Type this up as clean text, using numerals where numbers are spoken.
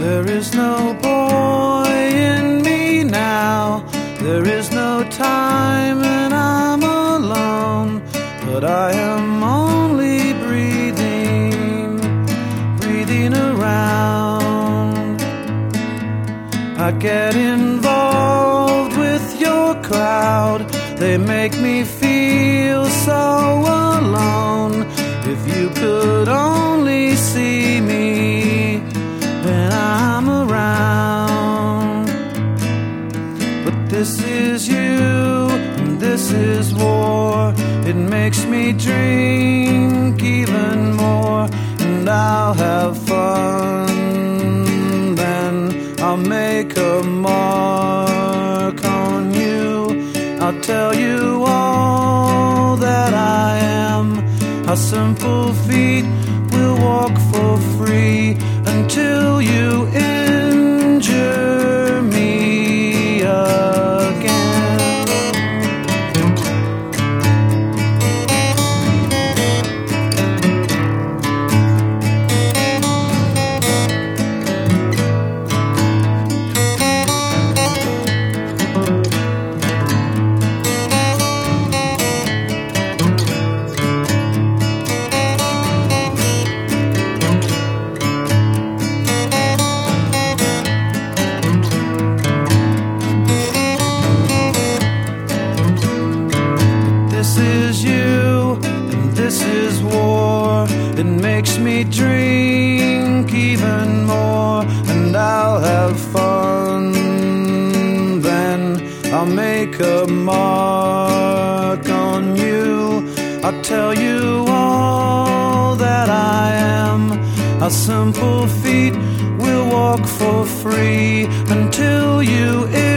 There is no boy in me now. There is no time and I'm alone. But I am only breathing around. I get involved with your crowd. They make me feel so alone. If you could only see me when I'm around. But this is you, and this is war. It makes me drink even more, and I'll have fun. Then I'll make a mark on you. I'll tell you all that I am. How simple feet will walk for free until you injure me again. This is you, and this is war. It makes me drink even more, and I'll have fun. Then I'll make a mark on you. I'll tell you all that I am. How simple feet will walk for free until you